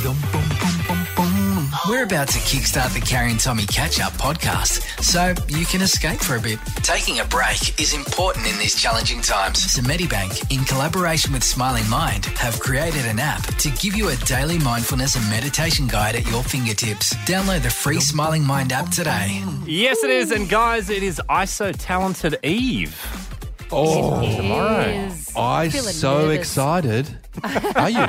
We're about to kickstart the Carrie and Tommy Catch-Up podcast so you can escape for a bit. Taking a break is important in these challenging times. So Medibank, in collaboration with Smiling Mind, have created an app to give you a daily mindfulness and meditation guide at your fingertips. Download the free Smiling Mind app today. Yes, it is. And guys, it is ISO Talented Eve. Oh, tomorrow. I'm so excited. Are you?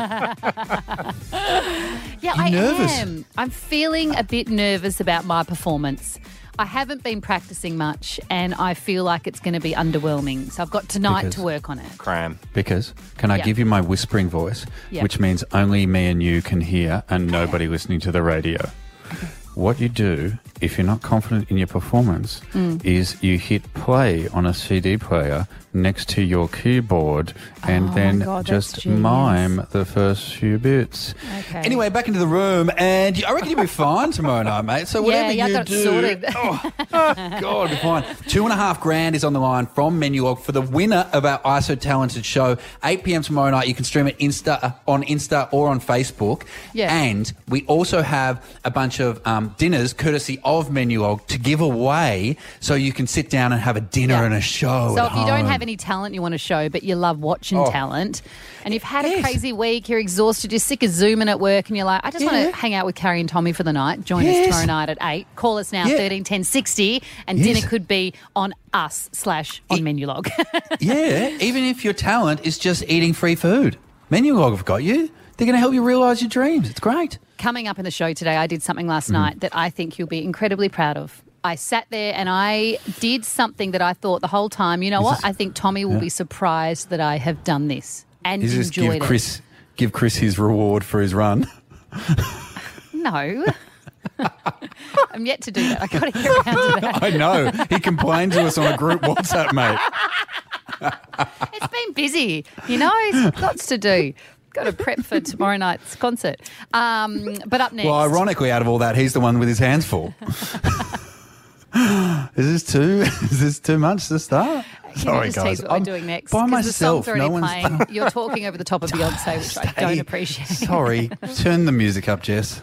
Yeah, You're nervous. am. I'm feeling a bit nervous about my performance. I haven't been practicing much and I feel like it's going to be underwhelming. So I've got tonight to work on it. Cram. Because can I give you my whispering voice, which means only me and you can hear and nobody listening to the radio. What you do if you're not confident in your performance is you hit play on a CD player next to your keyboard and then just mime the first few bits. Okay. Anyway, back into the room, and I reckon you'll be fine tomorrow night, mate. So whatever I you got do, it sorted. God, it'll be fine. $2,500 is on the line from Menulog for the winner of our ISO Talented show. 8 p.m. tomorrow night. You can stream it on Insta or on Facebook. Yeah. And we also have a bunch of dinners courtesy of Menulog to give away, so you can sit down and have a dinner and a show. So at if you don't home. have any talent you want to show, but you love watching talent, and you've had a crazy week, you're exhausted, you're sick of Zooming at work, and you're like, I just want to hang out with Carrie and Tommy for the night. Join us tomorrow night at 8. Call us now, 13 10 60, and dinner could be on us / on Menulog. Yeah, even if your talent is just eating free food. Menulog have got you. They're going to help you realise your dreams. It's great. Coming up in the show today, I did something last night that I think you'll be incredibly proud of. I sat there and I did something that I thought the whole time, you know what? I think Tommy will be surprised that I have done this and Is this enjoyed give Chris his reward for his run? No. I'm yet to do that. I got to get around to that. I know. He complained to us on a group WhatsApp, mate. It's been busy. You know, it's lots to do. Got to prep for tomorrow night's concert. But up next. Well, ironically, out of all that, he's the one with his hands full. Is this too much to start? Sorry, just guys. tease what we're doing next? By 'Cause myself. the song's already No one's playing. You're talking over the top of Beyonce, which I don't appreciate. Sorry. Turn the music up, Jess.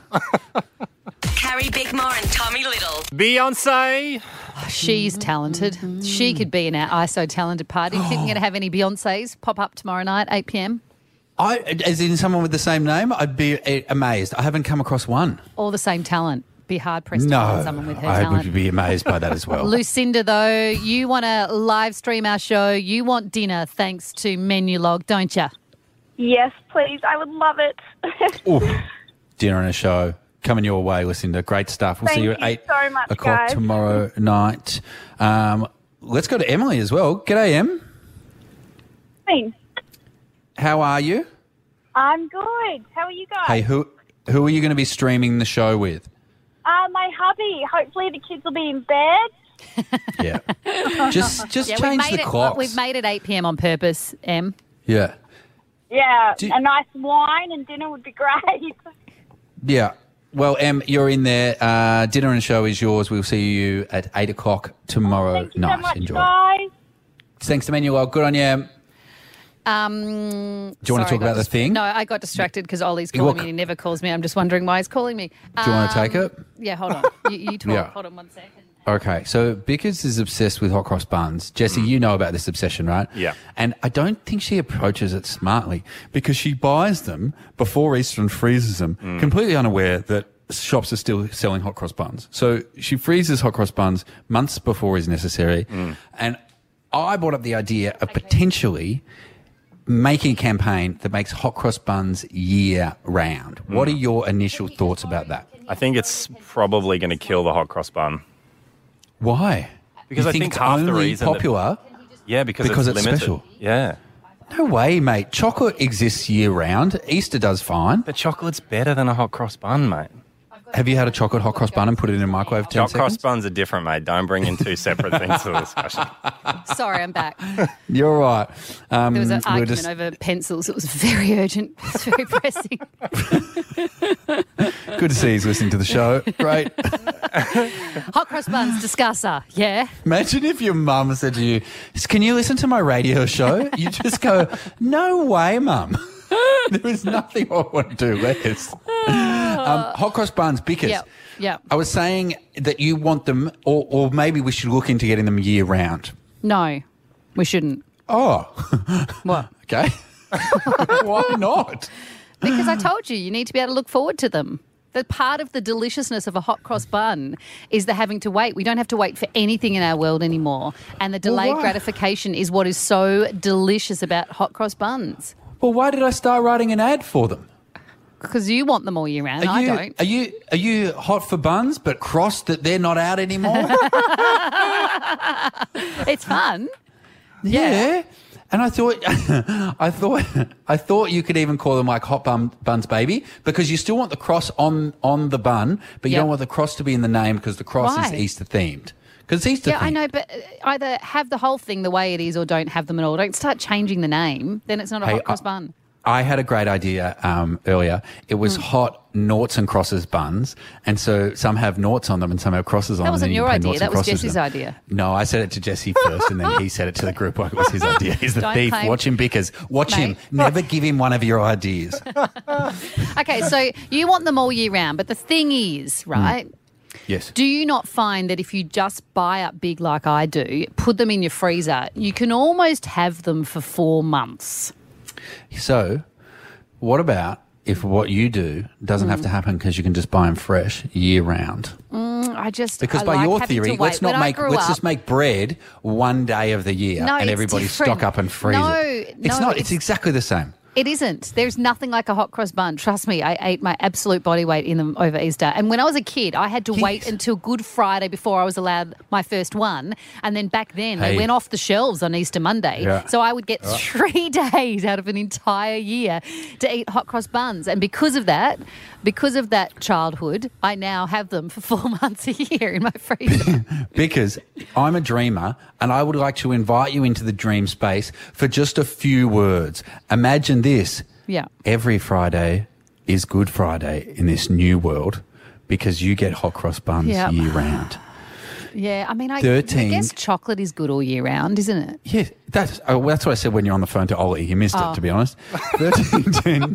Carrie Bickmore and Tommy Little. Beyonce. She's talented. She could be in our ISO Talented party. You think we're going to have any Beyoncés pop up tomorrow night, 8 p.m? As in someone with the same name, I'd be amazed. I haven't come across one. All the same talent. Be hard pressed to find someone with her I talent. would be amazed by that as well. Lucinda, though, you want to live stream our show. You want dinner thanks to Menulog, don't you? Yes, please. I would love it. Oof. Dinner and a show coming your way, Lucinda. Great stuff. We'll see you at 8 so much, o'clock guys. tomorrow night. Let's go to Emily as well. G'day, Em. Thanks. How are you? I'm good. How are you guys? Hey, who are you going to be streaming the show with? My hubby. Hopefully the kids will be in bed. Yeah. Just change the clocks. We've made it 8 p.m. on purpose, Em. Yeah. Yeah, a nice wine and dinner would be great. Yeah. Well, Em, you're in there. Dinner and show is yours. We'll see you at 8 o'clock tomorrow Thank you night. so much, Enjoy. guys. Thanks to Manuel. Good on you, Em. Do you want to talk about the thing? No, I got distracted because Ollie's calling me and he never calls me. I'm just wondering why he's calling me. Do you want to take it? Yeah, hold on. You talk. Yeah. Hold on 1 second. Okay, so Bickers is obsessed with hot cross buns. Jesse, you know about this obsession, right? Yeah. And I don't think she approaches it smartly because she buys them before Easter and freezes them, completely unaware that shops are still selling hot cross buns. So she freezes hot cross buns months before is necessary. And I brought up the idea of potentially making a campaign that makes hot cross buns year round. What are your initial thoughts about that? I think it's probably going to kill the hot cross bun. Why? Because You I think it's half the only reason that- popular. Yeah, because Because it's it's limited. special. Yeah. No way, mate. Chocolate exists year round. Easter does fine. But chocolate's better than a hot cross bun, mate. Have you had a chocolate hot cross bun and put it in a microwave for 10 Hot cross seconds? buns are different, mate. Don't bring in two separate things to the discussion. Sorry, I'm back. You're right. There was an we're argument just- over pencils. It was very urgent. It was very pressing. Good to see he's listening to the show. Great. Hot cross buns, discusser. Yeah. Imagine if your mum said to you, "Can you listen to my radio show?" You just go, "No way, mum." There is nothing I want to do less. Hot cross buns, because Yep. I was saying that you want them, or maybe we should look into getting them year round. No, we shouldn't. Oh, What? okay. Why not? Because I told you need to be able to look forward to them. The part of the deliciousness of a hot cross bun is the having to wait. We don't have to wait for anything in our world anymore. And the delayed gratification is what is so delicious about hot cross buns. Well, why did I start writing an ad for them? Because you want them all year round. I don't. Are you hot for buns, but cross that they're not out anymore? It's fun. Yeah. And I thought you could even call them like hot buns, baby, because you still want the cross on the bun, but you don't want the cross to be in the name because the cross is Easter themed. Because it's Easter themed. I know, but either have the whole thing the way it is or don't have them at all. Don't start changing the name. Then it's not a hot cross bun. I had a great idea earlier. It was hot noughts and crosses buns, and so some have noughts on them and some have crosses on them. That wasn't your idea. That was Jesse's them. idea. No, I said it to Jesse first, and then he said it to the group like it was his idea. He's the Don't thief. claim- Watch him, Bickers. Watch him. Never give him one of your ideas. Okay, so you want them all year round, but the thing is, right, Yes. do you not find that if you just buy up big like I do, put them in your freezer, you can almost have them for 4 months? So, what about if what you do doesn't have to happen because you can just buy them fresh year round? I Because by like your having to theory, wait. let's just make bread one day of the year No, and it's everybody different. stock up and freeze it. It's not. It's exactly the same. It isn't. There's nothing like a hot cross bun. Trust me, I ate my absolute body weight in them over Easter. And when I was a kid, I had to wait until Good Friday before I was allowed my first one. And then back then, they went off the shelves on Easter Monday. Yeah. So I would get 3 days out of an entire year to eat hot cross buns. And because of that childhood, I now have them for 4 months a year in my freezer. Because I'm a dreamer and I would like to invite you into the dream space for just a few words. Imagine this. Yeah. Every Friday is Good Friday in this new world because you get hot cross buns year round. Yeah, I mean, I 13 guess chocolate is good all year round, isn't it? Yeah, that's what I said when you're on the phone to Ollie. He missed it, to be honest. 13,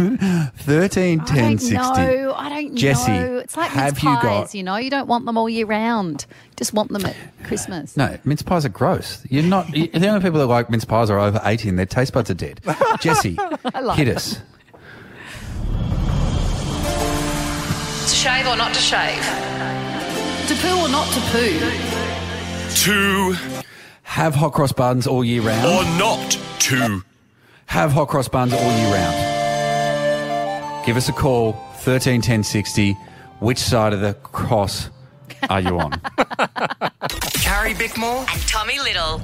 10, 60. No, I don't Jesse, know. It's like have mince you pies, you don't want them all year round. Just want them at Christmas. No, mince pies are gross. The only people that like mince pies are over 80 and their taste buds are dead. Jesse, hit us. To shave or not to shave? To poo or not to poo? To Have hot cross buns all year round. or not to. Have hot cross buns all year round. Give us a call, 13 10 60. Which side of the cross are you on? Carrie Bickmore. And Tommy Little.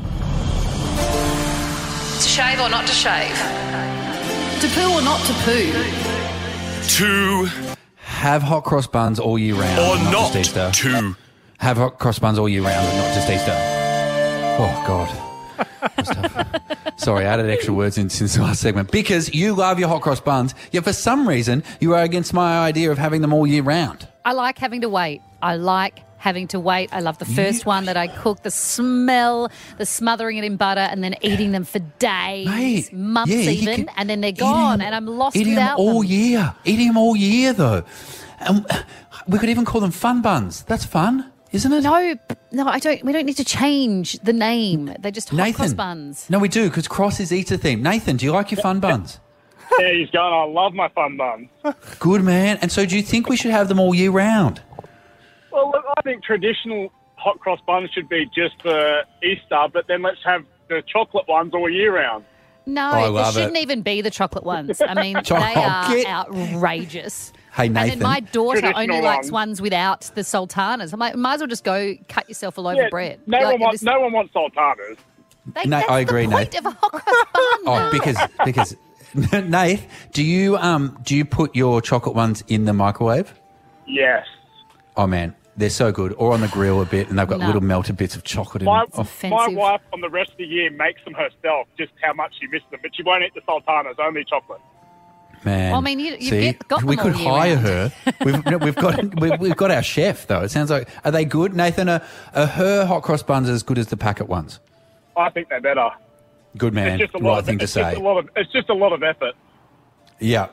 To shave or not to shave? To poo or not to poo? To Have hot cross buns all year round. or not just Easter. to. Have hot cross buns all year round and not just Easter. Oh, God. That's tough. Sorry, I added extra words in since the last segment. Because you love your hot cross buns, yet for some reason you are against my idea of having them all year round. I like having to wait. I love the first one that I cook, the smell, the smothering it in butter and then eating them for days, Mate, months yeah, you even, can and then they're eat gone them- and I'm lost eating without them all them. year. Eating them all year, though. And we could even call them fun buns. That's fun, isn't it? No, I don't. We don't need to change the name. They're just hot cross buns. No, we do, because cross is Easter themed. Nathan, do you like your fun buns? Yeah, he's going, I love my fun buns. Good, man. And so do you think we should have them all year round? Well, look, I think traditional hot cross buns should be just for Easter, but then let's have the chocolate ones all year round. No, I it love shouldn't it. even be the chocolate ones. I mean, they are outrageous. Hey, And Nathan. then my daughter only Traditional likes ones. ones without the sultanas. I'm like, might as well just go cut yourself a loaf of bread. No, Like, no one wants sultanas. No, that's I agree, the point Nate. of a hot cross bun. Oh, because Nath, do you put your chocolate ones in the microwave? Yes. Oh man, they're so good. Or on the grill a bit, and they've got No. little melted bits of chocolate in My, them. Oh, my wife on the rest of the year makes them herself, just how much she misses them, but she won't eat the sultanas, only chocolate. man. Well, I mean, you've See, got we them all could year hire round. her. We've got our chef though. It sounds like, are they good, Nathan? Are her hot cross buns as good as the packet ones? I think they're better. Good man. It's just a lot Right of thing to it's say. It's just a lot of effort. Yeah.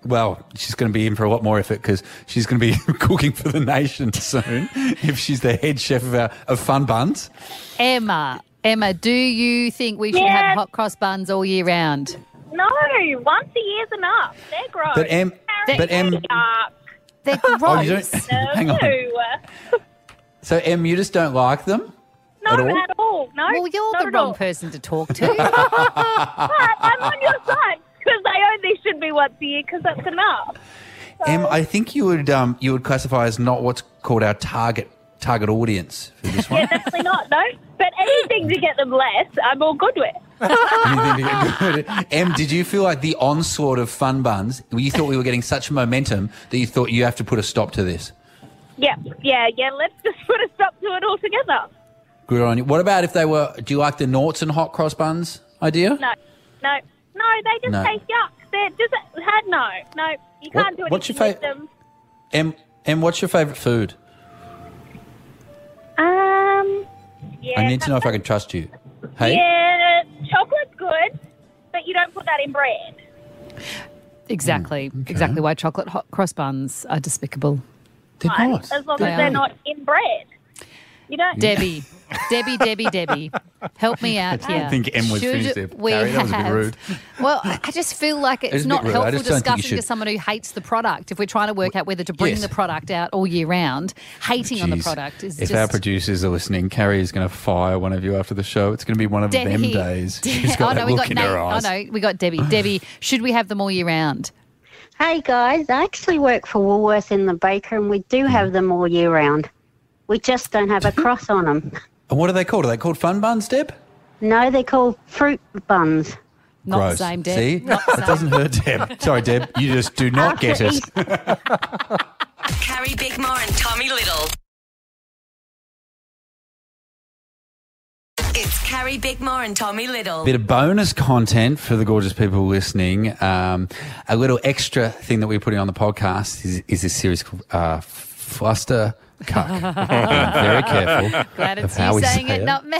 Well, she's going to be in for a lot more effort because she's going to be cooking for the nation soon if she's the head chef of Fun Buns. Emma, do you think we should have hot cross buns all year round? No, once a year's enough. They're gross. But Em, They're gross. oh, you don't, hang on. So Em, you just don't like them? No, at all. No. Well, you're not the at wrong all. person to talk to. But I'm on your side because they only should be once a year because that's enough. Em, I think you would classify as not what's called our target audience for this one. Yeah, definitely not. No. But anything to get them less, I'm all good with. Anything to get good. Em, did you feel like the onslaught of Fun Buns, you thought we were getting such momentum that you thought you have to put a stop to this? Yeah. Let's just put a stop to it altogether. Good on you. What about if they were, do you like the Norton hot cross buns idea? No, they just taste yuck. They're just no. You can't do what's your anything with them. Em, what's your favourite food? Yeah. I need to know if I can trust you. Hey? Yeah, chocolate's good, but you don't put that in bread. Exactly why chocolate hot cross buns are despicable. They're not. As long as they're not in bread. You don't. Debbie, help me out here. I think Em was finished there. Carrie, that was a bit rude. Well, I just feel like it's a not bit rude. I helpful just don't think you discussing should. to someone who hates the product. If we're trying to work out whether to bring Yes. the product out all year round, hating on the Jeez. product is If just... our producers are listening, Carrie is going to fire one of you after the show. It's going to be one of them days. She's got that look in her eyes. we got Debbie. Debbie, should we have them all year round? Hey guys, I actually work for Woolworths in the baker and we do have them all year round. We just don't have a cross on them. And what are they called? Are they called Fun Buns, Deb? No, they're called fruit buns. Not Gross. the same, Deb. See? Not the It doesn't hurt, Deb. Sorry, Deb. You just do not get it. Carrie Bickmore and Tommy Little. It's Carrie Bickmore and Tommy Little. Bit of bonus content for the gorgeous people listening. A little extra thing that we're putting on the podcast is this series called Fluster Cuck. I'm very careful. Glad it's of how you we saying say it, not me.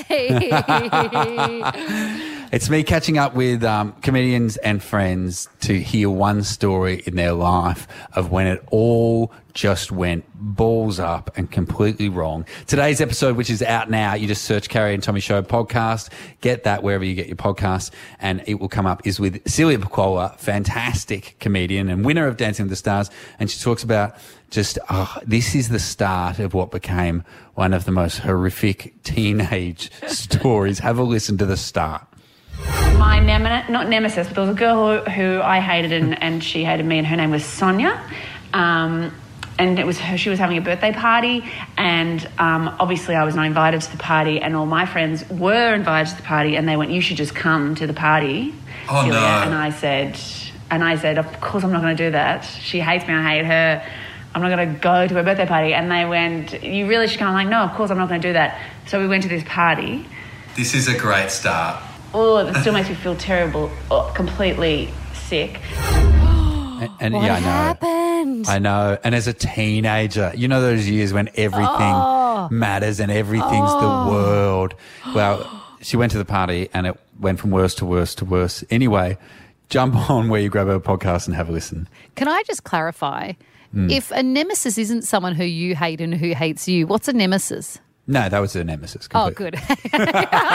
It's me catching up with comedians and friends to hear one story in their life of when it all just went balls up and completely wrong. Today's episode, which is out now, you just search Carrie and Tommy Show podcast. Get that wherever you get your podcasts, and it will come up, is with Celia Pacquola, fantastic comedian and winner of Dancing with the Stars. And she talks about just, this is the start of what became one of the most horrific teenage stories. Have a listen to the start. My not nemesis, but there was a girl who I hated and she hated me, and her name was Sonia. And it was her, she was having a birthday party, and obviously I was not invited to the party, and all my friends were invited to the party, and they went, "You should just come to the party, Oh, Celia." no. And I said, "Of course I'm not going to do that. She hates me, I hate her. I'm not going to go to her birthday party." And they went, "You really should come." I'm like, "No, of course I'm not going to do that." So we went to this party. This is a great start. Oh, that still makes me feel terrible, completely sick. And What yeah, I know. happened? I know. And as a teenager, you know those years when everything matters and everything's the world. Well, she went to the party and it went from worse to worse to worse. Anyway, jump on where you grab her podcast and have a listen. Can I just clarify? If a nemesis isn't someone who you hate and who hates you, what's a nemesis? No, that was a nemesis. Oh, completely. good.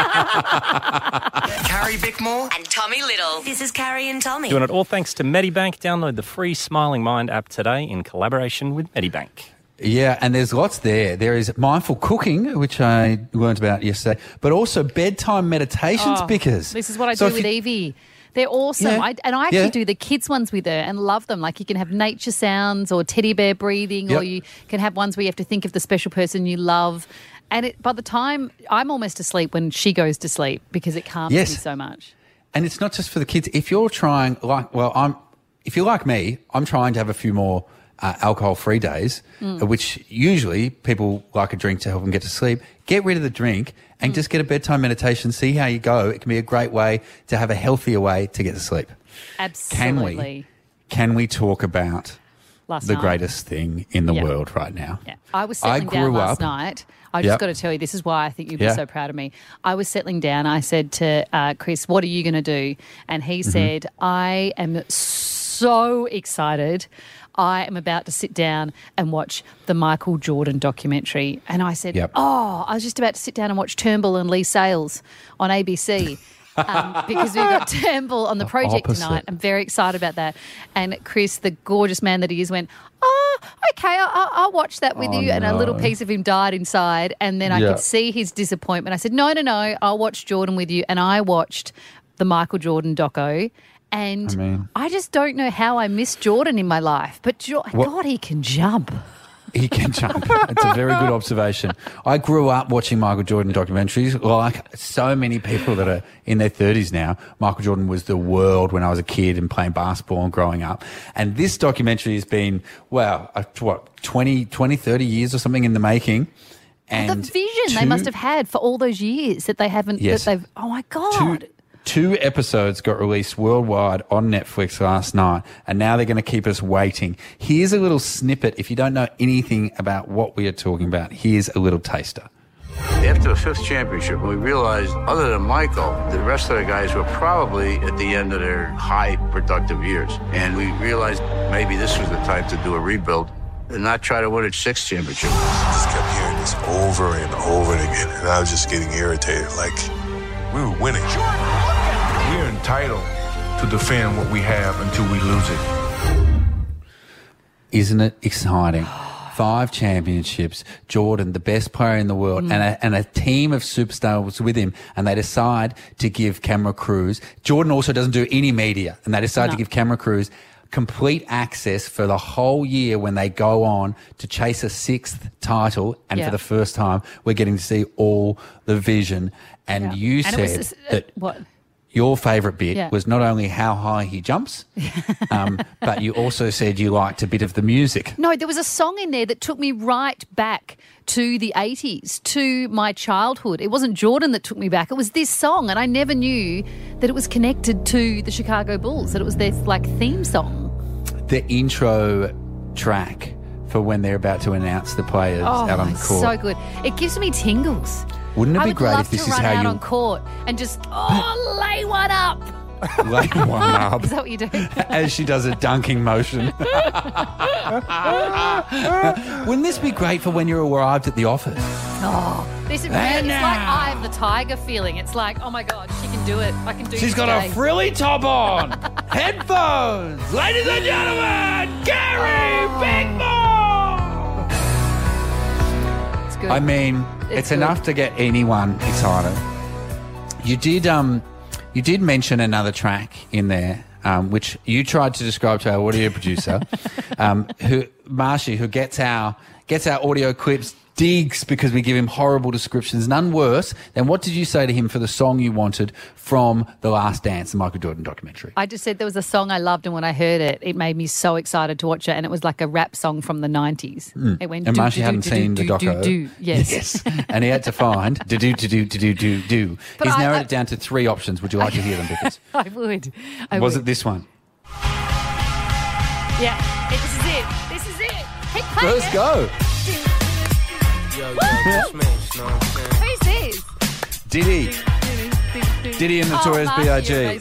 Carrie Bickmore. And Tommy Little. This is Carrie and Tommy. Doing it all thanks to Medibank. Download the free Smiling Mind app today in collaboration with Medibank. Yeah, and there's lots there. There is mindful cooking, which I learned about yesterday, but also bedtime meditations, Bickers. This is what I So do if with you- Evie. They're awesome. Yeah. I actually Yeah. do the kids' ones with her and love them. Like you can have nature sounds or teddy bear breathing, or Yep. you can have ones where you have to think of the special person you love. And by the time I'm almost asleep when she goes to sleep because it calms Yes. me so much. And it's not just for the kids. If you're trying, if you're like me, I'm trying to have a few more alcohol-free days, which usually people like a drink to help them get to sleep. Get rid of the drink and just get a bedtime meditation. See how you go. It can be a great way to have a healthier way to get to sleep. Absolutely. Can we talk about Last the night. greatest thing in the Yeah. world right now? Yeah. I was settling down grew last up- night. I just Yep. got to tell you, this is why I think you'd be Yeah. so proud of me. I was settling down. I said to Chris, "What are you going to do?" And he Mm-hmm. said, "I am so so excited. I am about to sit down and watch the Michael Jordan documentary. And I said, I was just about to sit down and watch Turnbull and Lee Sales on ABC. Because we've got Turnbull on the project tonight. I'm very excited about that. And Chris, the gorgeous man that he is, went, okay, I'll watch that with you. And a little piece of him died inside. And then I could see his disappointment. I said, no, I'll watch Jordan with you. And I watched the Michael Jordan doco. And I just don't know how I missed Jordan in my life. But, God, he can jump. He can jump. It's a very good observation. I grew up watching Michael Jordan documentaries. Like so many people that are in their 30s now, Michael Jordan was the world when I was a kid and playing basketball and growing up. And this documentary has been, 20, 30 years or something in the making. And the vision they must have had for all those years that they haven't, oh my God. Two episodes got released worldwide on Netflix last night, and now they're going to keep us waiting. Here's a little snippet. If you don't know anything about what we are talking about, here's a little taster. After the 5th championship, we realized, other than Michael, the rest of the guys were probably at the end of their high productive years. And we realized maybe this was the time to do a rebuild and not try to win a 6th championship. I just kept hearing this over and over again, and I was just getting irritated, like we were winning. We're entitled to defend what we have until we lose it. Isn't it exciting? 5 championships, Jordan, the best player in the world, and a team of superstars with him, and they decide to give camera crews. Jordan also doesn't do any media, and they decide to give camera crews complete access for the whole year when they go on to chase a 6th title, and for the first time, we're getting to see all the vision. And you said that... What? Your favourite bit was not only how high he jumps, but you also said you liked a bit of the music. No, there was a song in there that took me right back to the 80s, to my childhood. It wasn't Jordan that took me back. It was this song, and I never knew that it was connected to the Chicago Bulls, that it was their theme song. The intro track for when they're about to announce the players out on the court. So good. It gives me tingles. Wouldn't it be great if this is how you... I would love to run out on court and just, lay one up. Lay one up. Is that what you do? As she does a dunking motion. Wouldn't this be great for when you're arrived at the office? Oh, this is really, it's like Eye of the Tiger feeling. It's like, oh my God, she can do it. I can do it. She's got a frilly top on. Headphones. Ladies and gentlemen, Carrie Bickmore. It's good. I mean... It's enough to get anyone excited. You did mention another track in there, which you tried to describe to our audio producer, Marshy, who gets our audio clips, digs because we give him horrible descriptions. None worse than what did you say to him for the song you wanted from The Last Dance, the Michael Jordan documentary? I just said there was a song I loved, and when I heard it, it made me so excited to watch it, and it was like a rap song from the 90s. It went, and Marshy hadn't seen the doco. Yes. And he had to find do. He's narrowed it down to 3 options. Would you like to hear them, Vickers? I would. Was it this one? Yeah, this is it. Keep playing. Let's go. Who's this? Diddy and Notorious B.I.G.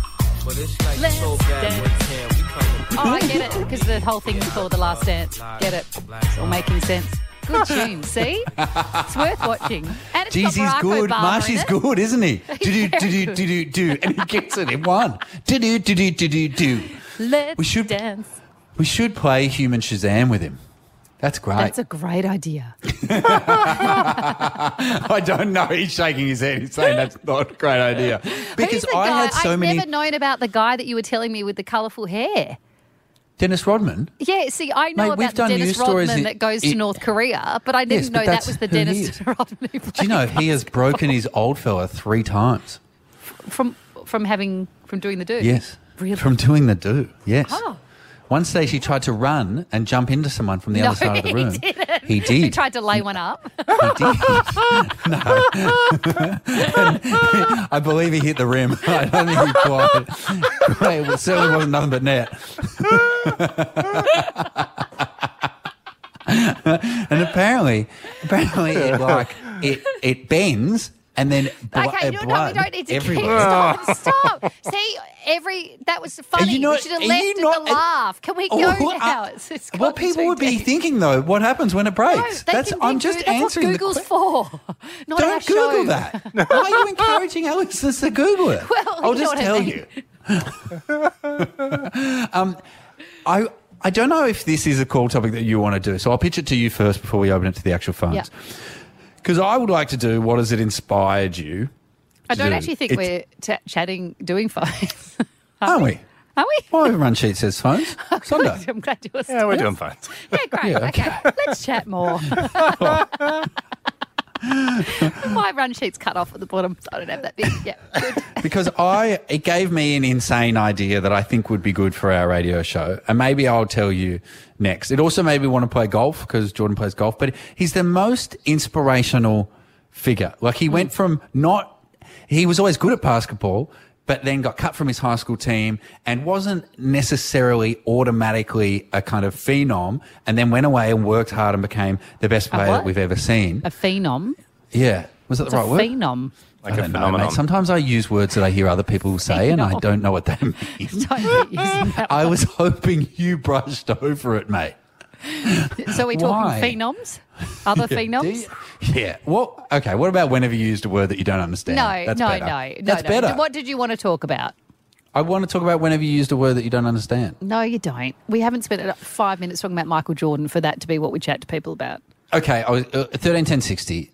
I get it, because the whole thing is called The Last Dance. Get it? It's all making sense. Good tune, see? It's worth watching. And it's Jeez, he's good. Obama Marshy's good, isn't he? Do. And he gets it in one. Do. Let's dance. We should play Human Shazam with him. That's great. That's a great idea. I don't know. He's shaking his head. He's saying that's not a great idea. Because I had so many... I've never known about the guy that you were telling me with the colourful hair. Dennis Rodman? Yeah, see, I know about the Dennis Rodman that goes to North Korea, but I didn't know that was the Dennis Rodman who played. Do you know he has broken his old fella 3 times? From doing the do? Yes. Really? From doing the do, yes. Oh. One stage he tried to run and jump into someone from the other side of the room. He did. He tried to lay one up. He did. No. I believe he hit the rim. I don't think he quite. It certainly wasn't nothing but net. And apparently it bends and then Okay, blood we don't need to everywhere. Stop. See, that was funny. We should have left the laugh. Can we go now? It's What people would be thinking, though, what happens when it breaks? I'm just answering what Google's for. Not Don't our Google show. that. Why are you encouraging our listeners to Google it? Well, I'll you just know tell what I mean. you. I don't know if this is a cool topic that you want to do, so I'll pitch it to you first before we open it to the actual phones. Because I would like to do what has it inspired you I to don't do? actually think we're doing phones. Aren't we? Are we? My run sheet says phones. Sunday. I'm glad you were Yeah, we're doing phones. Yeah, great. Yeah, okay. Let's chat more. My run sheet's cut off at the bottom. I don't have that big. Yeah, good. Because it gave me an insane idea that I think would be good for our radio show. And maybe I'll tell you next. It also made me want to play golf because Jordan plays golf. But he's the most inspirational figure. Like he went from he was always good at basketball, but then got cut from his high school team and wasn't necessarily automatically a kind of phenom, and then went away and worked hard and became the best player that we've ever seen. A phenom? Yeah. Was that the right word? Phenom. Like I a don't know, phenomenon. mate. Sometimes I use words that I hear other people say and I don't know what they mean. I was hoping you brushed over it, mate. So we're Why? talking phenoms? Other Yeah, phenoms? Yeah. Well, okay. What about whenever you used a word that you don't understand? No, That's no, better. no. That's better. What did you want to talk about? I want to talk about whenever you used a word that you don't understand. No, you don't. We haven't spent 5 minutes talking about Michael Jordan for that to be what we chat to people about. Okay. I was 13, 10, 60.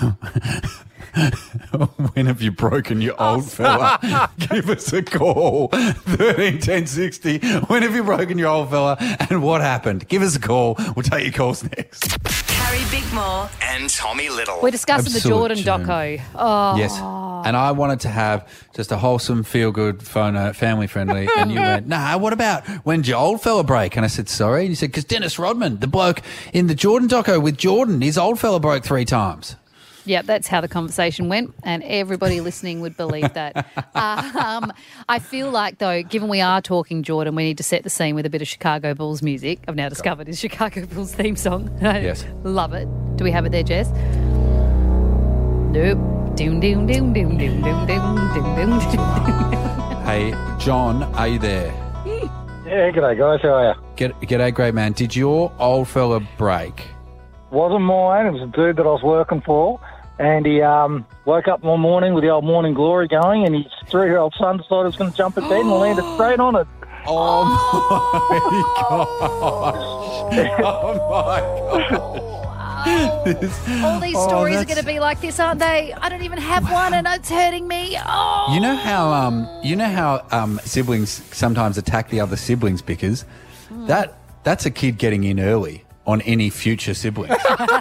When have you broken your old fella? Give us a call. 13 10 60. When have you broken your old fella and what happened? Give us a call. We'll take your calls next. Carrie Bickmore And Tommy Little. We're discussing Absolute the Jordan tune. doco. Oh. Yes. And I wanted to have just a wholesome, feel-good, family friendly. And you went, nah, what about when did your old fella break? And I said, sorry. And you said, because Dennis Rodman, the bloke in the Jordan doco with Jordan, his old fella broke 3 times. Yeah, that's how the conversation went, and everybody listening would believe that. I feel like, though, given we are talking Jordan, we need to set the scene with a bit of Chicago Bulls music. I've now discovered his Chicago Bulls theme song. Yes. Love it. Do we have it there, Jess? Nope. Doom, doom, doom, doom, doom, doom, doom, doom, doom, doom. Hey, John, are you there? Yeah, g'day guys, how are you? G'day, great man. Did your old fella break? Wasn't mine, it was a dude that I was working for, and he woke up one morning with the old morning glory going, and his 3-year-old son decided he was going to jump in bed and landed straight on it. Oh my gosh. Oh my gosh. All these stories are going to be like this, aren't they? I don't even have one, and it's hurting me. Oh. You know how siblings sometimes attack the other siblings because that's a kid getting in early on any future siblings.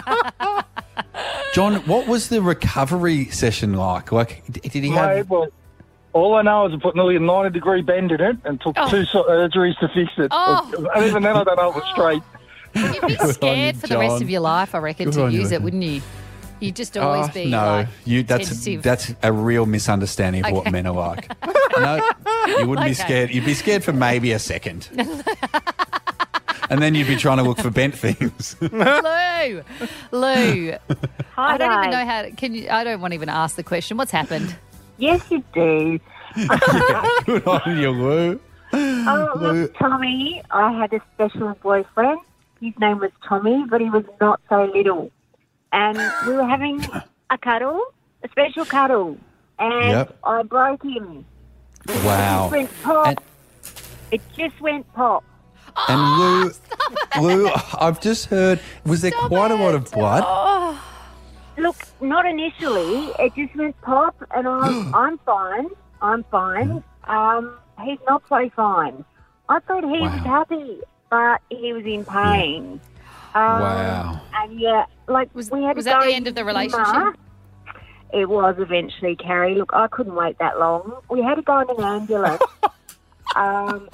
John, what was the recovery session like? Like, did he have? Mate, well, all I know is I put nearly a 90-degree bend in it and took 2 surgeries to fix it. Oh. And even then I don't know if it was straight. You'd be scared for the rest of your life, I reckon, Good to on you, use it, John. wouldn't you? You'd just always be no, like, that's tentative. a real misunderstanding of what Okay. men are like. No, you wouldn't be Okay. scared. You'd be scared for maybe a second. And then you'd be trying to look for bent things. Lou. I Hi, don't even guys. know how. Can you? I don't want to even ask the question. What's happened? Yes, you do. Good on you, Lou. Oh, look, Tommy, I had a special boyfriend. His name was Tommy, but he was not so little. And we were having a cuddle, a special cuddle, and Yep. I broke him. Wow. It just went pop. It just went pop. And Lou, I've just heard, was there quite a lot of blood? Look, not initially. It just went pop, and I'm fine. I'm fine. He's not so fine. I thought he was happy, but he was in pain. Wow. And yeah, like we had was to that go the end of the in relationship? cinema. It was eventually, Carrie. Look, I couldn't wait that long. We had to go in an ambulance. And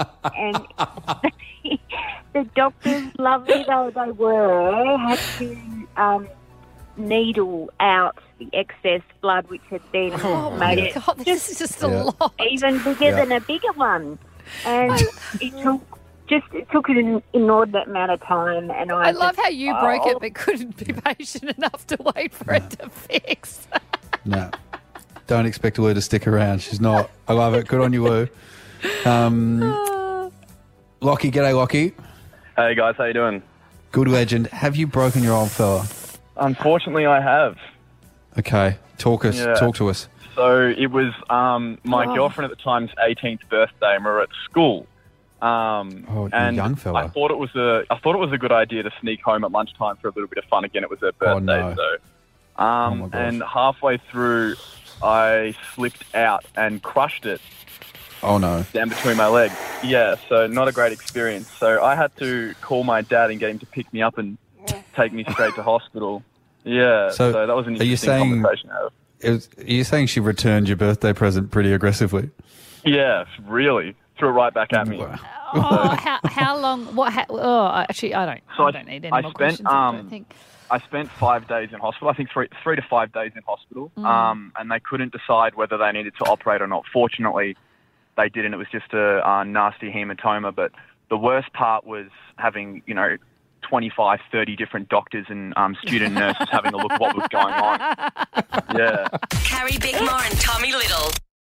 the doctors, lovely though they were, had to needle out the excess blood which had been made it God, this is just a lot. even bigger than a bigger one. And it took an inordinate amount of time. And I love how you broke it, but couldn't be patient enough to wait for it to fix. No. don't expect Lou to stick around. She's not. I love it. Good on you, Lou. Lockie, g'day, Lockie. Hey guys, how you doing? Good legend. Have you broken your old fella? Unfortunately, I have. Okay, talk to us. So it was my girlfriend at the time's 18th birthday, and we were at school. And young fella. I thought it was a good idea to sneak home at lunchtime for a little bit of fun. Again, it was her birthday, and halfway through, I slipped out and crushed it. Oh no! Down between my legs. Yeah, so not a great experience. So I had to call my dad and get him to pick me up and take me straight to hospital. Yeah, so that was an interesting conversation. Are you saying she returned your birthday present pretty aggressively? Yeah, really. Threw it right back at me. How long? Actually, I don't. So I don't need any more questions. I don't think. I spent 5 days in hospital. I think 3 to 5 days in hospital. And they couldn't decide whether they needed to operate or not. Fortunately, they did, and it was just a nasty hematoma. But the worst part was having, 25, 30 different doctors and student nurses having a look at what was going on. Yeah. Carrie Bickmore and Tommy Little.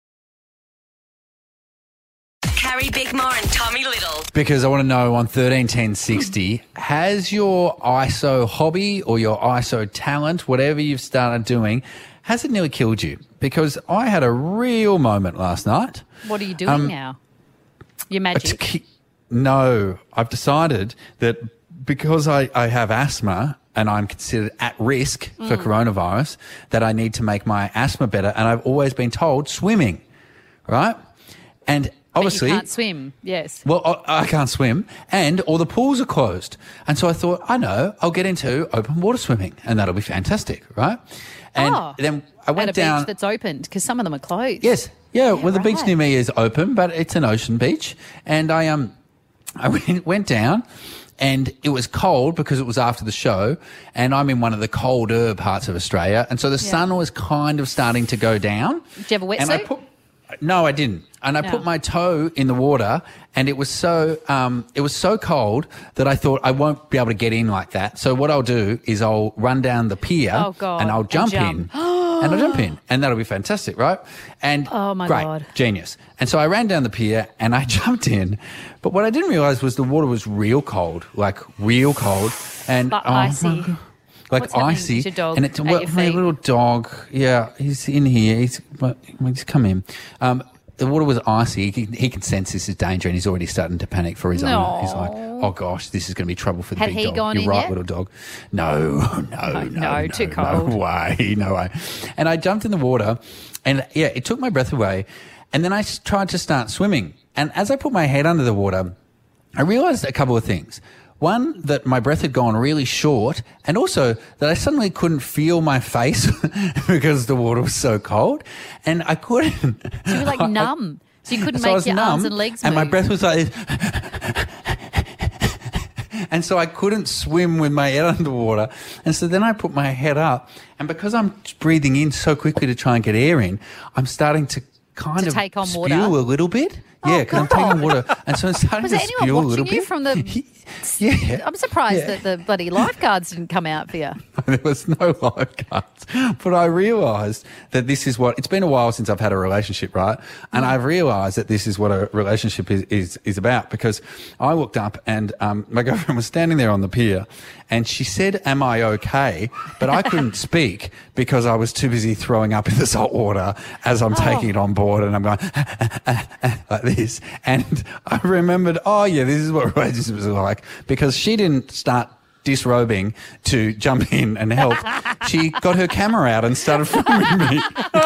Carrie Bickmore and Tommy Little. Because I want to know on 131060, has your ISO hobby or your ISO talent, whatever you've started doing, has it nearly killed you? Because I had a real moment last night. What are you doing now? Your magic? No, I've decided that because I have asthma and I'm considered at risk for coronavirus, that I need to make my asthma better. And I've always been told swimming, right? And obviously, but you can't swim, yes. Well, I can't swim, and all the pools are closed. And so I thought, I'll get into open water swimming, and that'll be fantastic, right? And then I went down. At a beach that's opened, because some of them are closed. Yes. Yeah, well, the beach near me is open, but it's an ocean beach. And I went down, and it was cold because it was after the show, and I'm in one of the colder parts of Australia, and so the sun was kind of starting to go down. Did you have a wetsuit? No, I didn't. And I put my toe in the water, and it was so cold that I thought I won't be able to get in like that. So what I'll do is I'll run down the pier and I'll jump in. And I'll jump in, and that'll be fantastic, right? And great, genius. And so I ran down the pier and I jumped in, but what I didn't realise was the water was real cold, like real cold, and icy. Like What's icy, to your dog and it's at your my feet? little dog. Yeah, he's in here. He's come in. The water was icy. He can sense this is danger, and he's already starting to panic for his owner. He's like, "Oh gosh, this is going to be trouble for the Had big he dog." gone You're in right, yet? little dog. No, too cold. No way. And I jumped in the water, and it took my breath away. And then I tried to start swimming, and as I put my head under the water, I realised a couple of things. One, that my breath had gone really short, and also that I suddenly couldn't feel my face because the water was so cold, and I couldn't. So you were like numb. So you couldn't make your arms and legs move. And my breath was like this. And so I couldn't swim with my head underwater. And so then I put my head up, and because I'm breathing in so quickly to try and get air in, I'm starting to kind of take on spew water? a little bit. Yeah, because I'm taking water. And so I'm starting Was to there spew anyone a little watching you bit. from the... Yeah. I'm surprised that the bloody lifeguards didn't come out for you. There was no lifeguards. But I realised that this is what... It's been a while since I've had a relationship, right? And I've realised that this is what a relationship is about, because I looked up and my girlfriend was standing there on the pier, and she said, "Am I okay?" But I couldn't speak because I was too busy throwing up in the salt water as I'm taking it on board, and I'm going like this. And I remembered, this is what relationships are like, because she didn't start disrobing to jump in and help. She got her camera out and started filming me.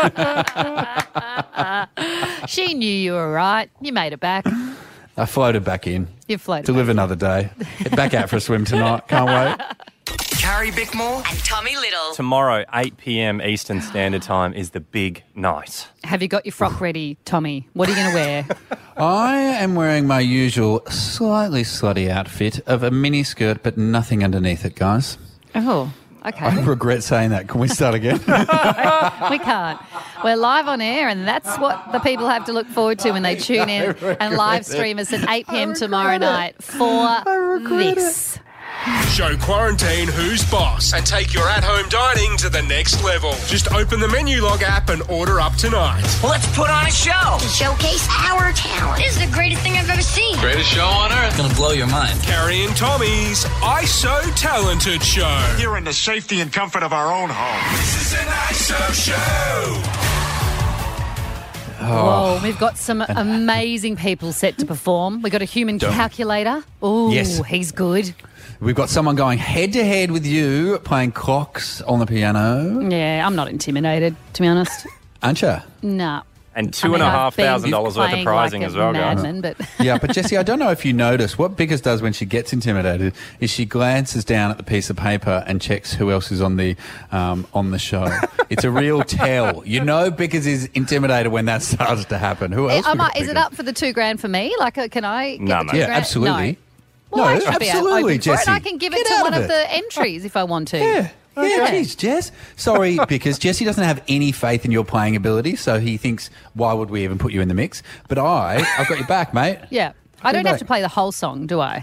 She knew you were right. You made it back. I floated back in. You floated to live another day. Back out for a swim tonight. Can't wait. Carrie Bickmore and Tommy Little. Tomorrow, 8 p.m. Eastern Standard Time is the big night. Have you got your frock ready, Tommy? What are you going to wear? I am wearing my usual slightly slutty outfit of a mini skirt, but nothing underneath it, guys. Oh, okay. I regret saying that. Can we start again? We can't. We're live on air, and that's what the people have to look forward to when they tune in and live stream us at 8 p.m. tomorrow night for this. Show quarantine who's boss and take your at-home dining to the next level. Just open the Menulog app and order up tonight. Let's put on a show. To showcase our talent. This is the greatest thing I've ever seen. Greatest show on earth. Gonna blow your mind. Carrie and Tommy's I So Talented Show. Here in the safety and comfort of our own home. This is an I So Show. Whoa, we've got some amazing people set to perform. We've got a human calculator. Oh, Yes. he's good. We've got someone going head-to-head with you playing clocks on the piano. Yeah, I'm not intimidated, to be honest. Aren't you? Nah. And $2,500 worth of prizing as well, guys. Madman, but Yeah, but Jessie, I don't know if you notice, what Biggers does when she gets intimidated is she glances down at the piece of paper and checks who else is on the show. It's a real tell. You know Biggers is intimidated when that starts to happen. Who else? is it up for the $2,000 for me? Like, can I get the $2,000? Yeah, absolutely. Well, I should absolutely, be open for it. Jessie. I can give it Get to out one of of it. the entries if I want to. Yeah, geez, Jess. Sorry, because Jessie doesn't have any faith in your playing ability, so he thinks, why would we even put you in the mix? But I've got your back, mate. Yeah. I don't have to play the whole song, do I?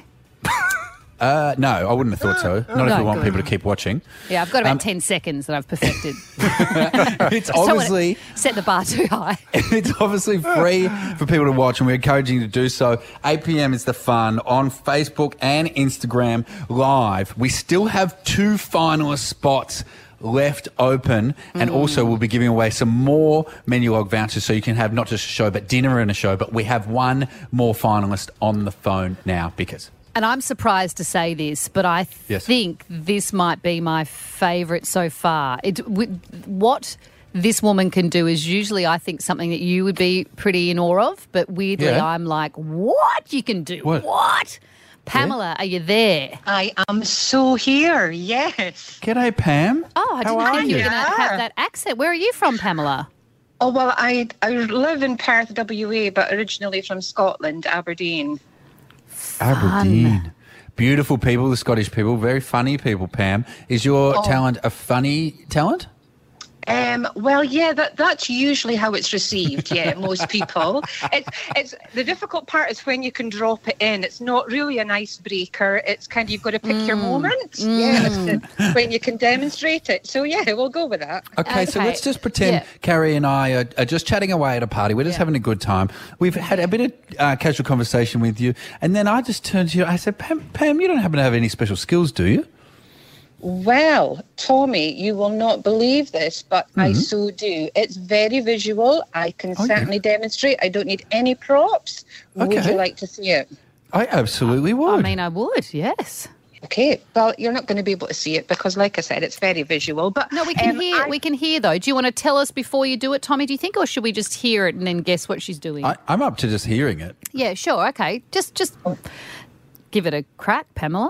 No, I wouldn't have thought so. Not if No, we want good. people to keep watching. Yeah, I've got about 10 seconds that I've perfected. It's I don't wanna obviously set the bar too high. it's obviously free for people to watch, and we're encouraging you to do so. 8 p.m. is the fun on Facebook and Instagram live. We still have 2 finalist spots left open, and also we'll be giving away some more Menulog vouchers so you can have not just a show but dinner and a show. But we have one more finalist on the phone now, because And I'm surprised to say this, but I think this might be my favourite so far. What this woman can do is usually, I think, something that you would be pretty in awe of, but weirdly I'm like, what? You can do what? Pamela, are you there? I am so here, yes. G'day, Pam. Oh, I didn't think you were going to have that accent. Where are you from, Pamela? Oh, well, I live in Perth, WA, but originally from Scotland, Aberdeen. Aberdeen. Beautiful people, the Scottish people, very funny people, Pam. Is your talent a funny talent? Well, yeah, that's usually how it's received. Yeah, most people. It's the difficult part is when you can drop it in. It's not really an icebreaker. It's kind of you've got to pick your moment. Yeah, when you can demonstrate it. So yeah, we'll go with that. Okay, so let's just pretend Carrie and I are just chatting away at a party. We're just having a good time. We've had a bit of casual conversation with you, and then I just turned to you. I said, Pam, you don't happen to have any special skills, do you? Well, Tommy, you will not believe this, but I so do. It's very visual. I can certainly demonstrate. I don't need any props. Would you like to see it? I absolutely would. I mean, I would, yes. Okay, well, you're not going to be able to see it because, like I said, it's very visual. But no, we can hear. We can hear though. Do you want to tell us before you do it, Tommy? Do you think, or should we just hear it and then guess what she's doing? I'm up to just hearing it. Yeah, sure. Okay, just give it a crack, Pamela.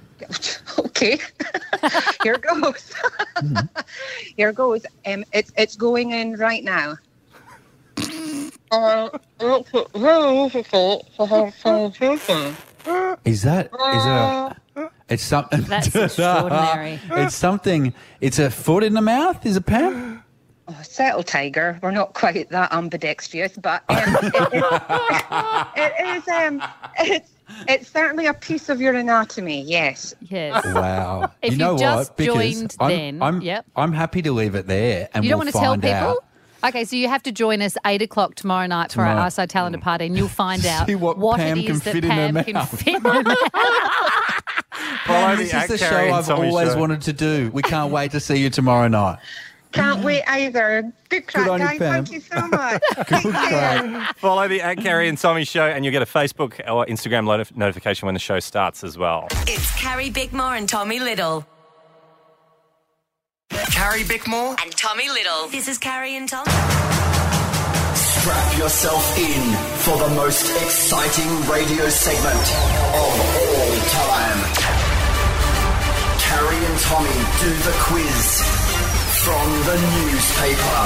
Okay, here goes. Here goes. It's going in right now. Is it it's something. That's extraordinary. It's something. It's a foot in the mouth. Is it, Pam? Oh, settle, Tiger. We're not quite that ambidextrous, but it's certainly a piece of your anatomy. Yes. Yes. Wow. If you know you've just what? Because joined I'm happy to leave it there, and you don't we'll want to tell find people? out. Okay, so you have to join us 8 o'clock tomorrow night for our ISO Talented Party, and you'll find out See what Pam it can is that fit in her Pam can mouth. fit in her mouth. Pam, this is the show I've always wanted to do. We can't wait to see you tomorrow night. Can't wait either. Good crack, on you, guys. Pam. Thank you so much. Good crack. Follow the @Carrie and Tommy show, and you'll get a Facebook or Instagram notification when the show starts as well. It's Carrie Bickmore and Tommy Little. Carrie Bickmore And Tommy Little. This is Carrie and Tommy. Strap yourself in for the most exciting radio segment of all time. Carrie and Tommy do the quiz from the newspaper.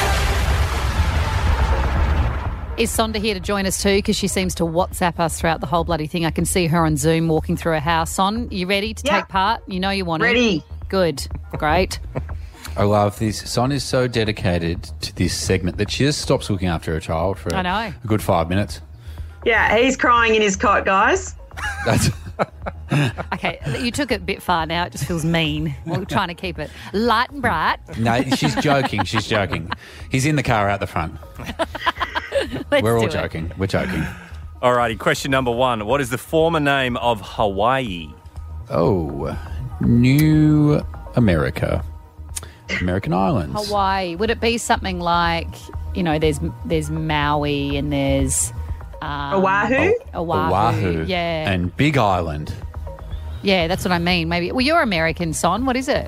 Is Sonda here to join us too? Because she seems to WhatsApp us throughout the whole bloody thing. I can see her on Zoom walking through her house. Son, you ready to take part? You know you want to. Ready. Good. Great. I love this. Son is so dedicated to this segment that she just stops looking after her child for I know. a good 5 minutes. Yeah, he's crying in his cot, guys. That's Okay, you took it a bit far now. It just feels mean. We're trying to keep it light and bright. No, she's joking. She's joking. He's in the car out the front. We're all joking. We're joking. Alrighty, question number 1. What is the former name of Hawaii? Oh, New America. American Islands. Hawaii. Would it be something like, there's Maui and there's... Oahu? Oahu. Yeah. And Big Island. Yeah, that's what I mean. Maybe. Well, you're American, Son. What is it?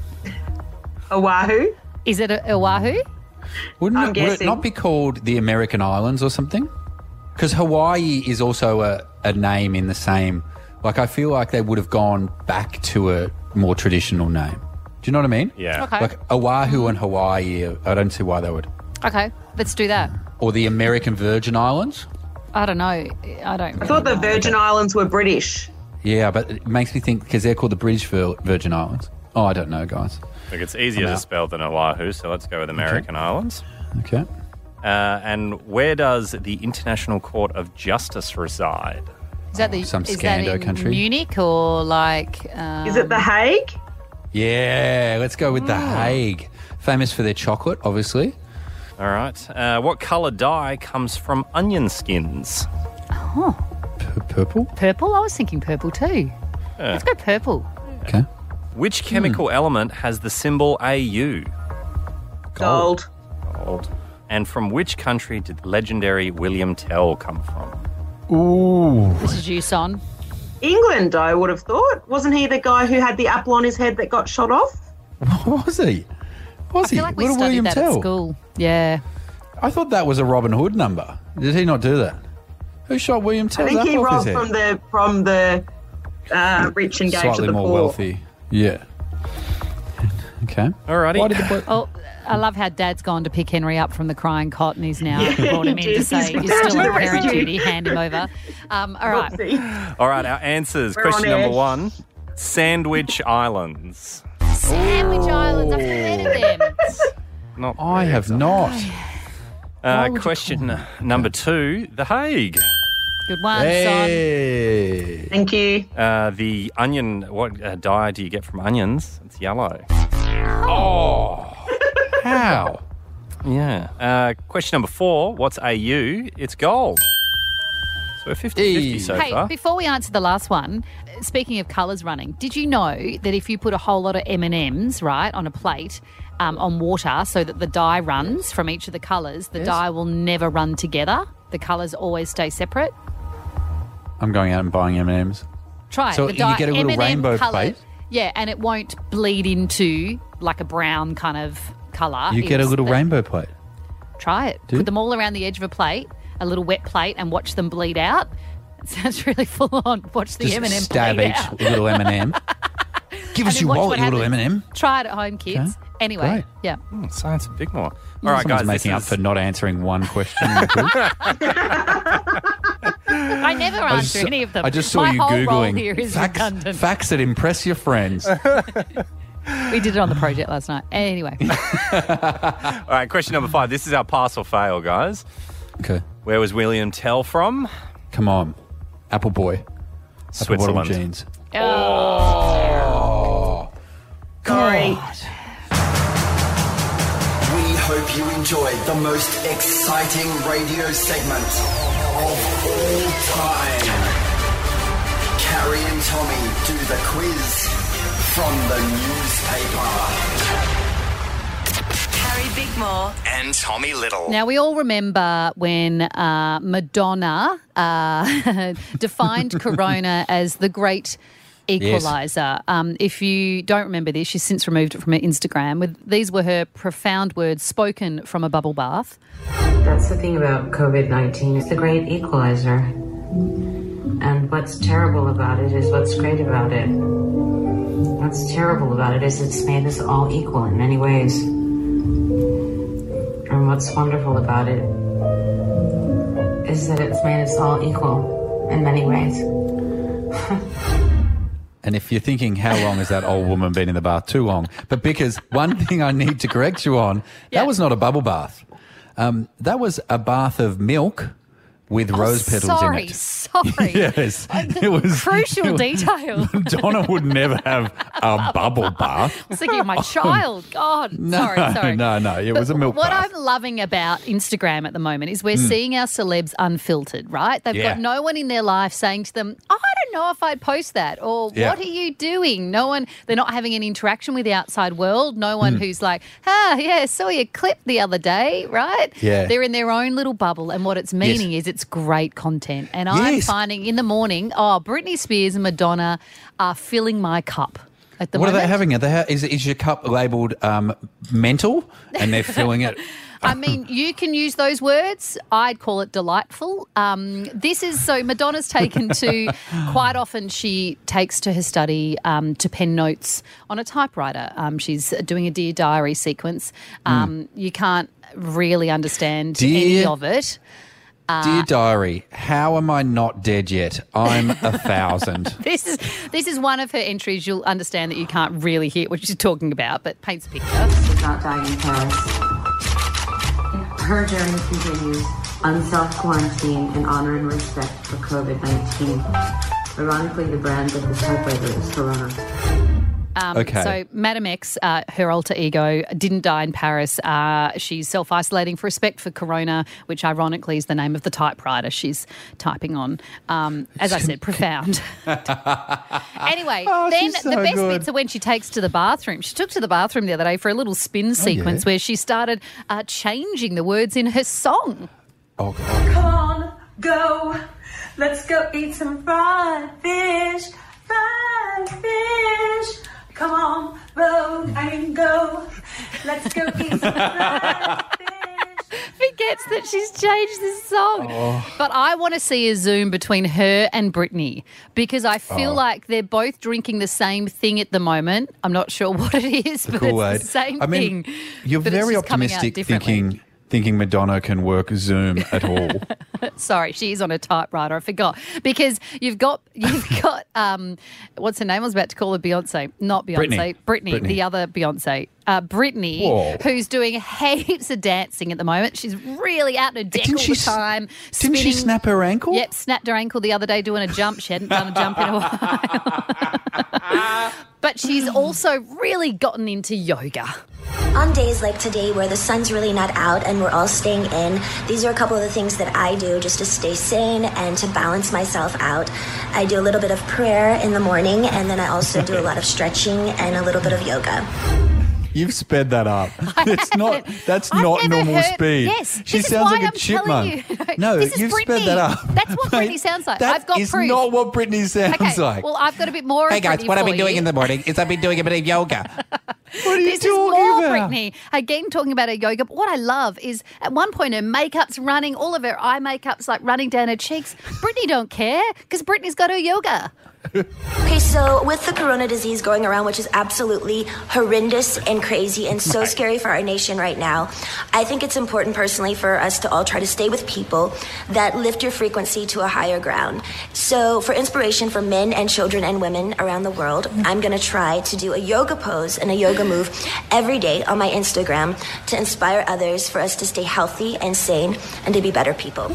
Oahu. Is it Oahu? Would it not be called the American Islands or something? Because Hawaii is also a name in the same... Like, I feel like they would have gone back to a more traditional name. Do you know what I mean? Yeah. Okay. Like Oahu and Hawaii, I don't see why they would. Okay, let's do that. Or the American Virgin Islands? I don't know. I thought the Virgin Islands were British. Yeah, but it makes me think because they're called the British Virgin Islands. Oh, I don't know, guys. I think it's easier to spell than Oahu, so let's go with American Islands. Okay. And where does the International Court of Justice reside? Is that some is Scando that in country? Munich or like... Is it The Hague? Yeah, let's go with The Hague. Famous for their chocolate, obviously. All right. What colour dye comes from onion skins? Oh. Purple? Purple? I was thinking purple too. Yeah. Let's go purple. Okay. Which chemical element has the symbol AU? Gold. Gold. And from which country did legendary William Tell come from? Ooh. This is you, Son. England, I would have thought. Wasn't he the guy who had the apple on his head that got shot off? Was he? Was he? I feel like we Little studied William that Tell. at school. Yeah. I thought that was a Robin Hood number. Did he not do that? Who shot William Tell's I think he apple off robbed his head? from the rich and gave to Slightly the more poor. wealthy. Yeah. Okay. Alrighty. Why did the Oh, I love how Dad's gone to pick Henry up from the crying cot and he's now brought him in to He's say returned you're to still the on parent rescue. duty. Hand him over. All right. All right, our answers. We're Question on number edge. 1. Sandwich Islands. Sandwich Islands. I've heard of them. Not I very have exciting. not. Question number 2. The Hague. Good one, Hey. Thank you. The onion, what dye do you get from onions? It's yellow. Oh. How? Yeah. Question number 4. What's AU? It's gold. So we're 50-50 so Hey, far. before we answer the last one, speaking of colours running, did you know that if you put a whole lot of M&Ms, right, on a plate, on water so that the dye runs from each of the colours, the dye will never run together. The colours always stay separate. I'm going out and buying M&Ms. Try it. So The you dye, get a little M&M rainbow colour, plate? Yeah, and it won't bleed into like a brown kind of colour. You get a It's little the- rainbow plate. Try it. Do? Put them all around the edge of a plate, a little wet plate, and watch them bleed out. It sounds really full on. Watch the Just M&M stab bleed each out. little M&M. Give us And then your watch wallet, what you little happens. M&M. Try it at home, kids. Okay. Anyway, Great. yeah. Science and Bigmore. All right, Someone's guys. making up this for not answering one question. in the quiz. I never I answer just- any of them. I just saw My you whole role Googling here is facts, redundant. facts that impress your friends. We did it on the project last night. Anyway, All right, question number 5. This is our pass or fail, guys. Okay. Where was William Tell from? Come on. Apple Boy. Apple bottom Switzerland. jeans. Sorry. We hope you enjoyed the most exciting radio segment of all time. Carrie and Tommy do the quiz from the newspaper. Carrie Bickmore And Tommy Little. now we all remember when Madonna defined Corona as the great equaliser. If you don't remember this, she's since removed it from her Instagram. These were her profound words spoken from a bubble bath. That's the thing about COVID-19. It's the great equalizer. And what's terrible about it is what's great about it. What's terrible about it is it's made us all equal in many ways. And what's wonderful about it is that it's made us all equal in many ways. And if you're thinking, how long has that old woman been in the bath? Too long. But because one thing I need to correct you on, that was not a bubble bath. That was a bath of milk with rose petals in it. Sorry. Yes. It was Crucial detail. Donna would never have a bubble bath. I was thinking of my child. God. No, sorry. no. It was a milk What bath. I'm loving about Instagram at the moment is we're seeing our celebs unfiltered, right? They've got no one in their life saying to them, I don't know if I'd post that, or what are you doing? No one, they're not having any interaction with the outside world. No one who's like, saw your clip the other day, right? Yeah. They're in their own little bubble, and what it's meaning is it's great content. And I'm finding in the morning, Britney Spears and Madonna are filling my cup at the What moment. are they having? Is your cup labelled mental and they're filling it? I mean, you can use those words. I'd call it delightful. Madonna's taken to, quite often she takes to her study to pen notes on a typewriter. She's doing a Dear Diary sequence. You can't really understand any of it. Dear Diary, how am I not dead yet? I'm 1,000. This is one of her entries. You'll understand that you can't really hear what she's talking about, but paints a picture. Did not die in Paris. Her journey continues on self-quarantine in honor and respect for COVID-19. Ironically, the brand of the typewriter is Corona. So Madam X, her alter ego, didn't die in Paris. She's self-isolating for respect for Corona, which ironically is the name of the typewriter she's typing on. As I said, profound. Anyway, then the best bits are when she takes to the bathroom. She took to the bathroom the other day for a little spin sequence where she started changing the words in her song. Oh, God. Come on, go. Let's go eat some fried fish. Fried fish. Come on, road and go. Let's go eat some fried fish. Forgets that she's changed this song. But I want to see a Zoom between her and Britney because I feel like they're both drinking the same thing at the moment. I'm not sure what it is, but it's the same thing. You're but it's very just coming out optimistic differently. thinking Madonna can work Zoom at all. Sorry, she's on a typewriter. I forgot because you've got what's her name? I was about to call her Beyonce, not Beyonce, Britney. The other Beyonce, Britney, who's doing heaps of dancing at the moment. She's really out in a deck all the time. Didn't she snap her ankle? Yep, snapped her ankle the other day doing a jump. She hadn't done a jump in a while. But she's also really gotten into yoga. On days like today where the sun's really not out and we're all staying in, these are a couple of the things that I do just to stay sane and to balance myself out. I do a little bit of prayer in the morning, and then I also do a lot of stretching and a little bit of yoga. You've sped that up. That's not normal speed. Yes, she this is sounds why like a I'm chipmunk. telling you. No, this is you've Britney. sped that up. That's what Britney sounds like. I've got That is proof. not what Britney sounds like. Well, I've got a bit more. Hey of guys, Britney what I've for been doing you. in the morning is I've been doing a bit of yoga. What are you This is more Britney. Again, talking about her yoga. But what I love is at one point her makeup's running, all of her eye makeup's like running down her cheeks. Britney don't care because Britney's got her yoga. Okay, so with the corona disease going around, which is absolutely horrendous and crazy and so scary for our nation right now, I think it's important personally for us to all try to stay with people that lift your frequency to a higher ground. So for inspiration for men and children and women around the world, I'm going to try to do a yoga pose and a yoga move every day on my Instagram to inspire others for us to stay healthy and sane and to be better people.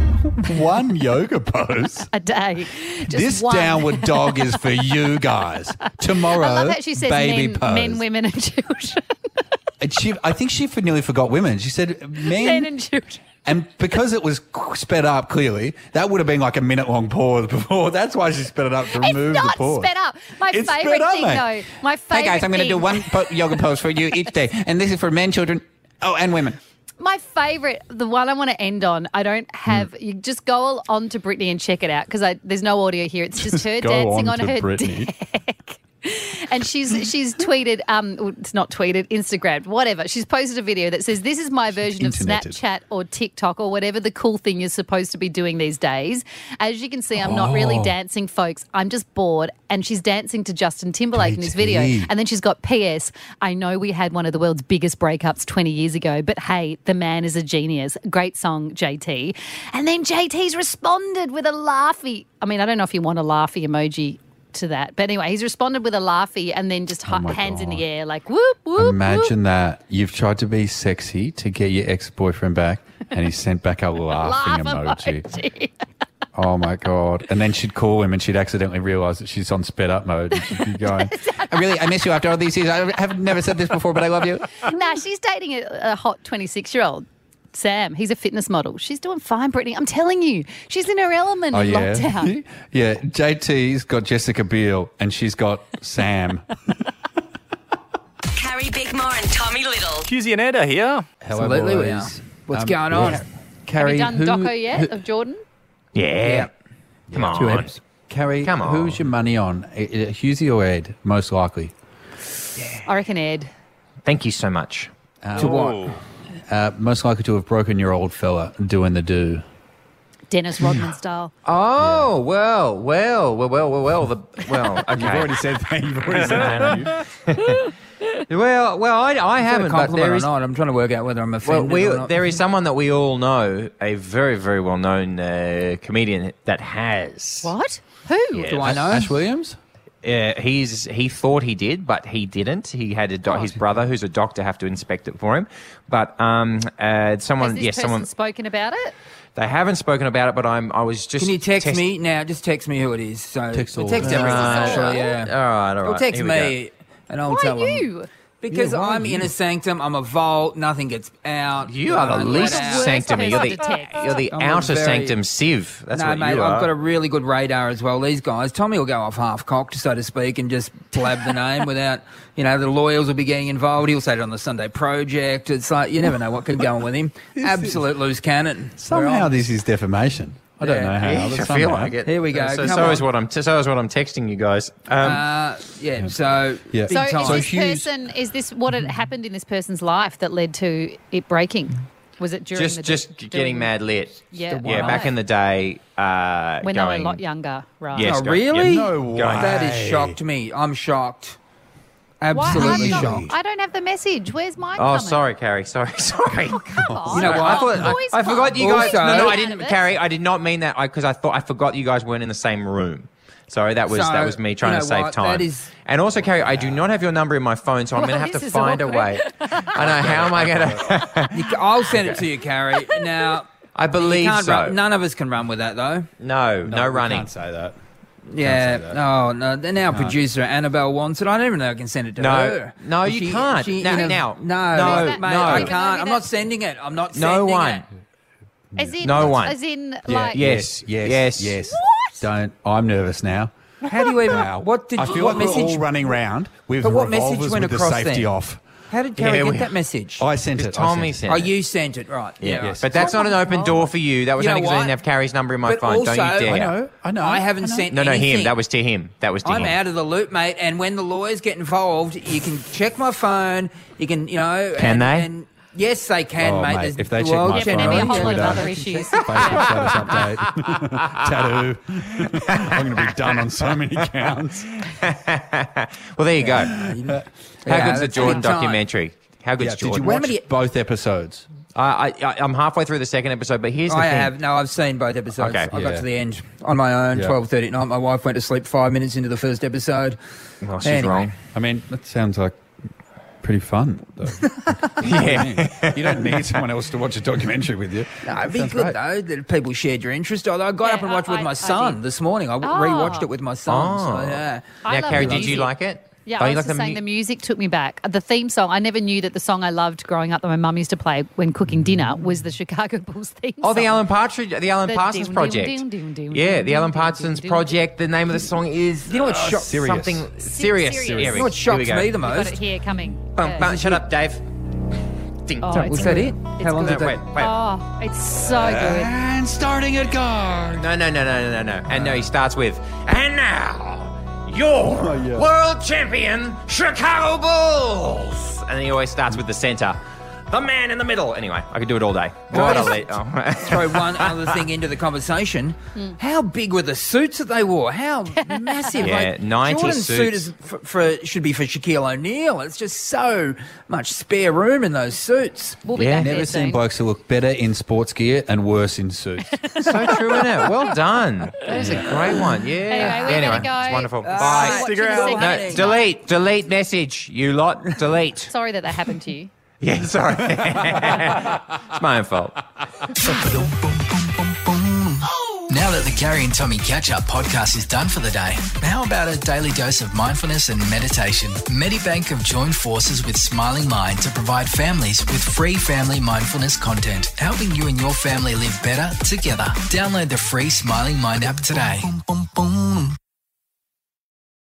One yoga pose a day. Just this one. downward dog is for you guys. Tomorrow, I love that she says baby men, pose. men, women, and children. And I think she nearly forgot women. She said Men and children. And because it was sped up, clearly, that would have been like a minute-long pause before. That's why she sped it up to remove the It's pause. not sped up. My It's favourite sped up, thing, mate. though. My favourite Hey guys, I'm going to do one yoga pose for you each day. And this is for men, children, and women. My favourite, the one I want to end on, I don't have, you just go on to Britney and check it out because there's no audio here. It's just her go dancing on on to her Britney. deck. And she's tweeted, it's not tweeted, Instagrammed, whatever. She's posted a video that says, this is my version of Interneted. Snapchat or TikTok or whatever the cool thing you're supposed to be doing these days. As you can see, I'm not really dancing, folks. I'm just bored. And she's dancing to Justin Timberlake in this video. And then she's got PS, I know we had one of the world's biggest breakups 20 years ago, but hey, the man is a genius. Great song, JT. And then JT's responded with a laughy. I mean, I don't know if you want a laughy emoji to that. But anyway, he's responded with a laughy and then just hands in the air like whoop, whoop, Imagine whoop. that. You've tried to be sexy to get your ex-boyfriend back and he sent back a laughing emoji. Oh, my God. And then she'd call him and she'd accidentally realise that she's on sped up mode. And she'd be going, I miss you after all these years. I have never said this before, but I love you. Nah, she's dating a hot 26-year-old. Sam, he's a fitness model. She's doing fine, Brittany. I'm telling you, she's in her element in lockdown. Yeah, JT's got Jessica Biel and she's got Sam. Carrie Bickmore and Tommy Little. Hughesy and Ed are here. Absolutely we are. What's going on? Carrie, Have you done Doco yet of Jordan? Yeah. Come on. Carrie, Come on. who's your money on? Hughesy or Ed, most likely? I reckon Ed. Thank you so much. To what? Most likely to have broken your old fella doing the do. Dennis Rodman style. Oh, well. Okay. You've already said that. You've already said that. Well, I haven't. But Compliment or not? I'm trying to work out whether I'm offended or not. there is someone that we all know, a very, very well-known comedian that has. What? Who? Yes. Do I know? Ash Williams? He thought he did, but he didn't. He had his brother, who's a doctor, have to inspect it for him. But someone, Has this person spoken about it? They haven't spoken about it, but I was just. Can you text me now? Just text me who it is. So Text all. text everyone. Actually, yeah. All right. Or text Here we me, and I'll tell Why them. you? Because Yeah, why I'm you? in a sanctum. I'm a vault. Nothing gets out. You are the Don't least let out. sanctum. You're person to text. the I'm a outer very- sanctum sieve. That's no, what mate, you are. I've got a really good radar as well. These guys, Tommy will go off half-cocked, so to speak, and just blab the name without, the lawyers will be getting involved. He'll say it on the Sunday Project. It's like, you never know what could go on with him. Absolute loose cannon. Somehow this is defamation. I don't know how. Yeah, but I somehow. feel like it. Here we go. So, Come so on. is what I'm texting you guys. Yeah, so Yeah. big So time. is this person, is this what had happened in this person's life that led to it breaking? Was it during just getting mad lit. Yeah, Yeah, right. back in the day. when they were going, a lot younger, right? Yes, Oh, really? No way. That has shocked me. I'm shocked. Why? Absolutely I'm not- shocked. I don't have the message. Where's mine Oh, coming? sorry, Carrie. Sorry. Come on. You know what? I forgot you guys. Also- No, I didn't, Carrie. I did not mean that because I forgot you guys weren't in the same room. Sorry, that was me trying to save time. That is, And also, Carrie, I do not have your number in my phone, so I'm going to have to this is find a awkward. way. I know. How am I going to? I'll send it to you, Carrie. Now, I believe can't so. none of us can run with that, though. No we running. Can't say that. Yeah. say that. Oh no. Then our producer Annabelle wants it. I don't even know I can send it to her. No, you can't. No, Now. mate, No. I can't. I'm not sending it. I'm not sending No one. it. As in, No one. As in, Yeah. like, Yes. Yes. Don't. I'm nervous now. How do you even? Wow. What did? I feel what like message? we're all running round with But what message revolvers went with the across safety then? off. How did Carrie Yeah, get we- that message? I sent Because it. Tommy sent Oh, it. you sent it, right? Yeah. Yes. But that's not an open door for you. That was You know only because I what? didn't have Carrie's number in my But phone. also, Don't you dare. I know. I haven't sent No, anything. him. That was to him. That was to I'm him. out of the loop, mate. And when the lawyers get involved, you can check my phone. You can, Can they? And yes, they can, Oh, mate. mate, There's if they the check world my Yeah, but there'll be a phone, whole lot of Twitter, other issues. Facebook status update. Tattoo. I'm going to be done on so many counts. Well, there you go. How good's the that's Jordan big time. documentary? How good's Did you Jordan? watch both episodes? I'm halfway through the second episode, but here's the I thing. have. No, I've seen both episodes. Okay. I got Yeah. to the end on my own, Yeah. 12:30 at night. My wife went to sleep 5 minutes into the first episode. Well, she's Anyway. wrong. I mean, that sounds like pretty fun, though. Yeah. You don't need someone else to watch a documentary with you. No, it'd be Sounds good, great. though, that people shared your interest. Although I got up and watched with my son this morning. I rewatched it with my son. Oh. So, yeah. I Now, love Carrie, the did you music. like it? Yeah, Oh, I you was like just saying mu- the music took me back. The theme song, I never knew that the song I loved growing up that my mum used to play when cooking dinner was the Chicago Bulls theme song. Oh, the Alan Parsons dim, Project. dim, dim, dim, Yeah, dim, the Alan dim, Parsons dim, Project. The name of the song is You know what shocked- Sirius. something serious. Sirius. Here You we- know what here we shocks go. me the Got most? it here coming. Shut up, Dave. Ding. Oh, Was it's that good. it? It's How long good. did Wait. Oh, it's so good. And starting at guard. No. And no, he starts with, and now, your world champion, Chicago Bulls. And he always starts with the center. the man in the middle. Anyway, I could do it all day. Throw one other thing into the conversation. How big were the suits that they wore? How massive? Yeah, 90 Jordan's suit suits. should be for Shaquille O'Neal. It's just so much spare room in those suits. We'll be back Never there seen soon. blokes who look better in sports gear and worse in suits. So true, isn't it? Well done. That is a great one. Yeah. Anyway, we gotta go. It's wonderful. Bye. Bye. Stick around. No, delete message. You lot, delete. Sorry that happened to you. Yeah, sorry. It's my own fault. Now that the Carrie and Tommy Catch-Up podcast is done for the day, how about a daily dose of mindfulness and meditation? Medibank have joined forces with Smiling Mind to provide families with free family mindfulness content, helping you and your family live better together. Download the free Smiling Mind app today.